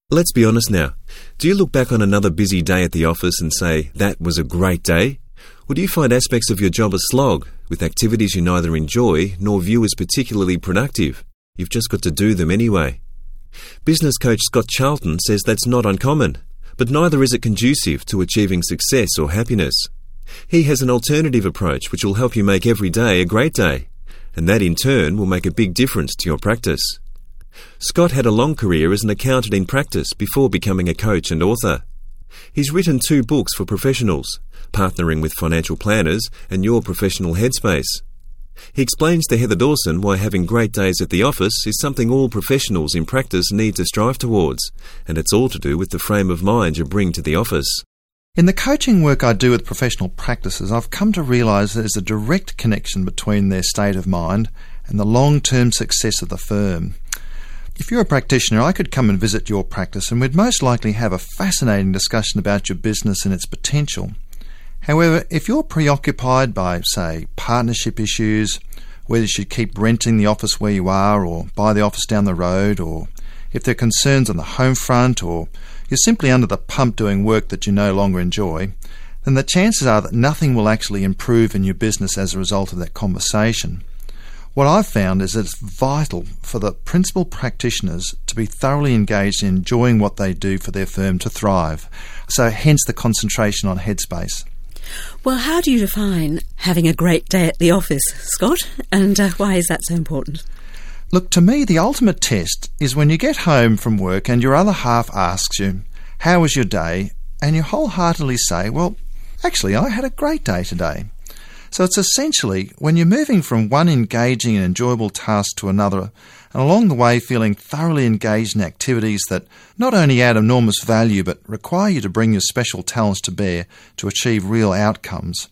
Let's be honest now. Do you look back on another busy day at the office and say, that was a great day? Or do you find aspects of your job a slog, with activities you neither enjoy nor view as particularly productive? You've just got to do them anyway. Business coach Scott Charlton says that's not uncommon, but neither is it conducive to achieving success or happiness. He has an alternative approach which will help you make every day a great day, and that in turn will make a big difference to your practice. Scott had a long career as an accountant in practice before becoming a coach and author. He's written 2 books for professionals, Partnering with Financial Planners and Your Professional Headspace. He explains to Heather Dawson why having great days at the office is something all professionals in practice need to strive towards, and it's all to do with the frame of mind you bring to the office. In the coaching work I do with professional practices, I've come to realise there's a direct connection between their state of mind and the long-term success of the firm. If you're a practitioner, I could come and visit your practice and we'd most likely have a fascinating discussion about your business and its potential. However, if you're preoccupied by, say, partnership issues, whether you should keep renting the office where you are or buy the office down the road, or if there are concerns on the home front, or you're simply under the pump doing work that you no longer enjoy, then the chances are that nothing will actually improve in your business as a result of that conversation. What I've found is that it's vital for the principal practitioners to be thoroughly engaged in enjoying what they do for their firm to thrive. So hence the concentration on headspace. Well, how do you define having a great day at the office, Scott? And why is that so important? Look, to me, the ultimate test is when you get home from work and your other half asks you, how was your day? And you wholeheartedly say, well, actually, I had a great day today. So it's essentially when you're moving from one engaging and enjoyable task to another, and along the way feeling thoroughly engaged in activities that not only add enormous value but require you to bring your special talents to bear to achieve real outcomes.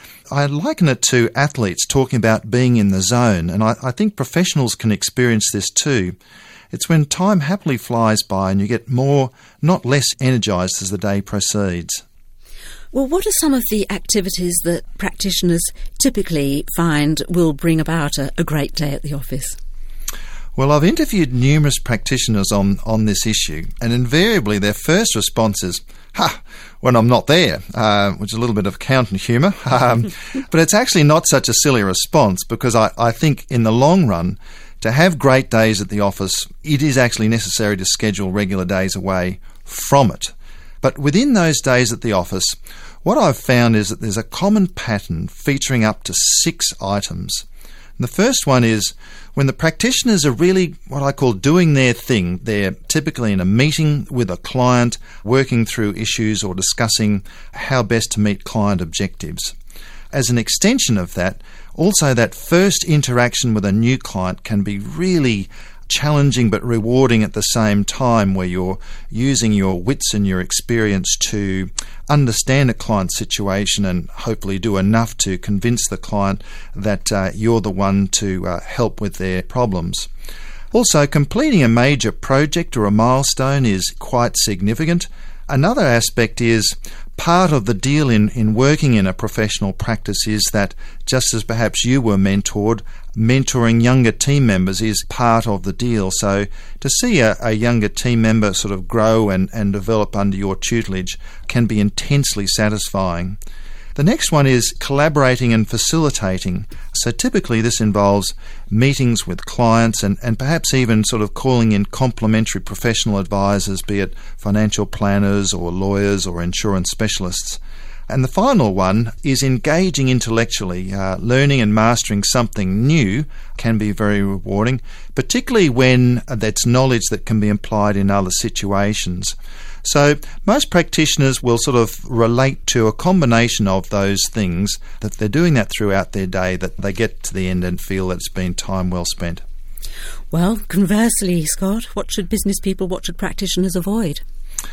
I liken it to athletes talking about being in the zone, and I think professionals can experience this too. It's when time happily flies by and you get more, not less, energised as the day proceeds. Well, what are some of the activities that practitioners typically find will bring about a great day at the office? Well, I've interviewed numerous practitioners on this issue, and invariably their first response is, when I'm not there, which is a little bit of accountant humour. But it's actually not such a silly response, because I think in the long run, to have great days at the office, it is actually necessary to schedule regular days away from it. But within those days at the office, what I've found is that there's a common pattern featuring up to 6 items. And the first one is when the practitioners are really what I call doing their thing. They're typically in a meeting with a client, working through issues or discussing how best to meet client objectives. As an extension of that, also that first interaction with a new client can be really challenging but rewarding at the same time, where you're using your wits and your experience to understand a client's situation and hopefully do enough to convince the client that you're the one to help with their problems. Also, completing a major project or a milestone is quite significant. Another aspect is part of the deal in working in a professional practice is that, just as perhaps you were mentored, mentoring younger team members is part of the deal. So to see a younger team member sort of grow and develop under your tutelage can be intensely satisfying. The next one is collaborating and facilitating. So typically this involves meetings with clients and perhaps even sort of calling in complementary professional advisors, be it financial planners or lawyers or insurance specialists. And the final one is engaging intellectually. Learning and mastering something new can be very rewarding, particularly when that's knowledge that can be applied in other situations. So most practitioners will sort of relate to a combination of those things, that they're doing that throughout their day, that they get to the end and feel that it's been time well spent. Well, conversely, Scott, what should practitioners avoid?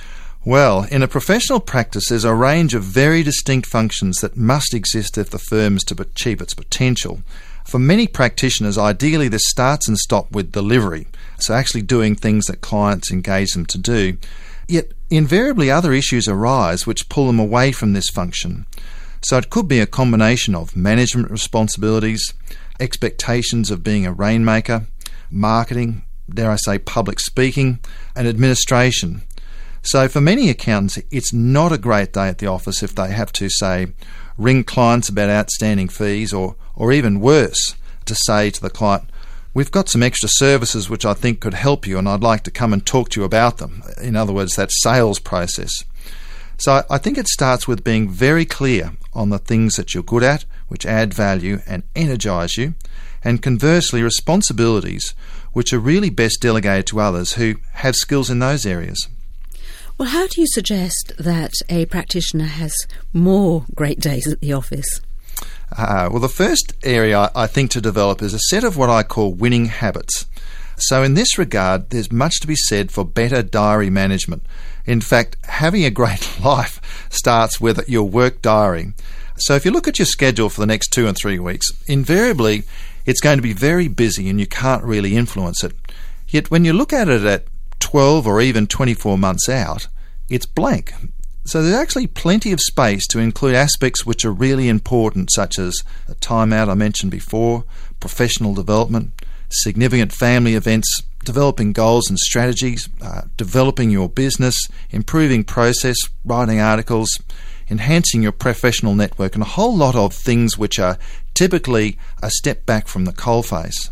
Well, in a professional practice, there's a range of very distinct functions that must exist if the firm is to achieve its potential. For many practitioners, ideally this starts and stops with delivery, so actually doing things that clients engage them to do. Yet invariably other issues arise which pull them away from this function. So it could be a combination of management responsibilities, expectations of being a rainmaker, marketing, dare I say, public speaking and administration. So for many accountants, it's not a great day at the office if they have to, say, ring clients about outstanding fees, or even worse, to say to the client, we've got some extra services which I think could help you and I'd like to come and talk to you about them. In other words, that sales process. So I think it starts with being very clear on the things that you're good at, which add value and energise you, and conversely responsibilities which are really best delegated to others who have skills in those areas. Well, how do you suggest that a practitioner has more great days at the office? Well, the first area I think to develop is a set of what I call winning habits. So in this regard, there's much to be said for better diary management. In fact, having a great life starts with your work diary. So if you look at your schedule for the next 2 and 3 weeks, invariably it's going to be very busy and you can't really influence it. Yet when you look at it at 12 or even 24 months out, it's blank. So there's actually plenty of space to include aspects which are really important, such as a time out I mentioned before, professional development, significant family events, developing goals and strategies, developing your business, improving process, writing articles, enhancing your professional network, and a whole lot of things which are typically a step back from the coalface.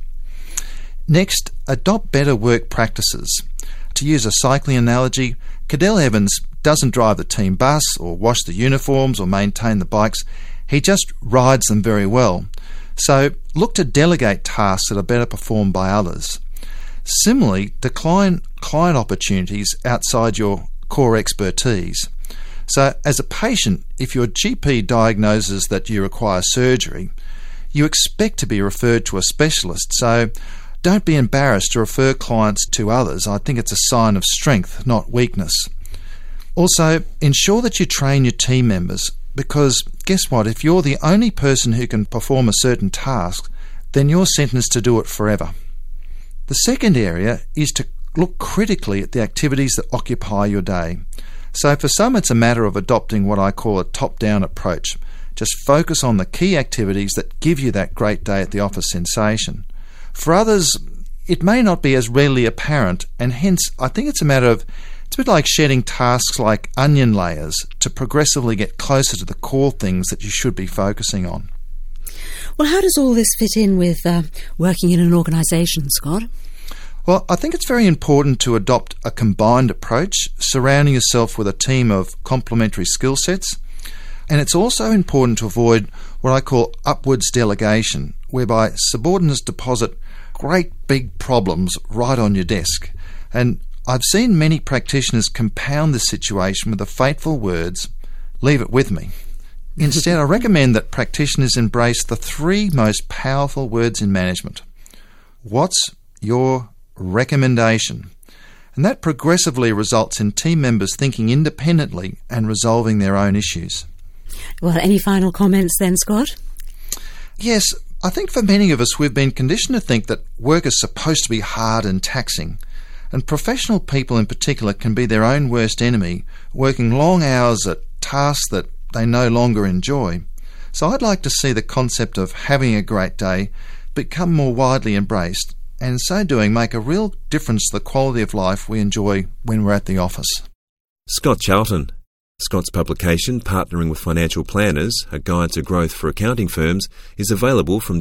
Next, adopt better work practices. To use a cycling analogy, Cadell Evans doesn't drive the team bus or wash the uniforms or maintain the bikes. He just rides them very well. So look to delegate tasks that are better performed by others. Similarly, decline client opportunities outside your core expertise. So as a patient, if your GP diagnoses that you require surgery, you expect to be referred to a specialist. So don't be embarrassed to refer clients to others. I think it's a sign of strength, not weakness. Also, ensure that you train your team members, because guess what? If you're the only person who can perform a certain task, then you're sentenced to do it forever. The second area is to look critically at the activities that occupy your day. So for some, it's a matter of adopting what I call a top-down approach. Just focus on the key activities that give you that great day at the office sensation. For others, it may not be as readily apparent, and hence I think it's a matter of, it's a bit like shedding tasks like onion layers to progressively get closer to the core things that you should be focusing on. Well, how does all this fit in with working in an organisation, Scott? Well, I think it's very important to adopt a combined approach, surrounding yourself with a team of complementary skill sets. And it's also important to avoid what I call upwards delegation, whereby subordinates deposit great big problems right on your desk. And I've seen many practitioners compound this situation with the fateful words, "Leave it with me." Instead, I recommend that practitioners embrace the 3 most powerful words in management. What's your recommendation? And that progressively results in team members thinking independently and resolving their own issues. Well, any final comments then, Scott? Yes, I think for many of us we've been conditioned to think that work is supposed to be hard and taxing. And professional people in particular can be their own worst enemy, working long hours at tasks that they no longer enjoy. So I'd like to see the concept of having a great day become more widely embraced, and in so doing make a real difference to the quality of life we enjoy when we're at the office. Scott Charlton. Scott's publication, Partnering with Financial Planners, A Guide to Growth for Accounting Firms, is available from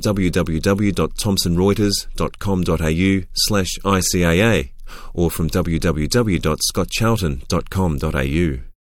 www.thomsonreuters.com.au/ICAA or from www.scottcharlton.com.au.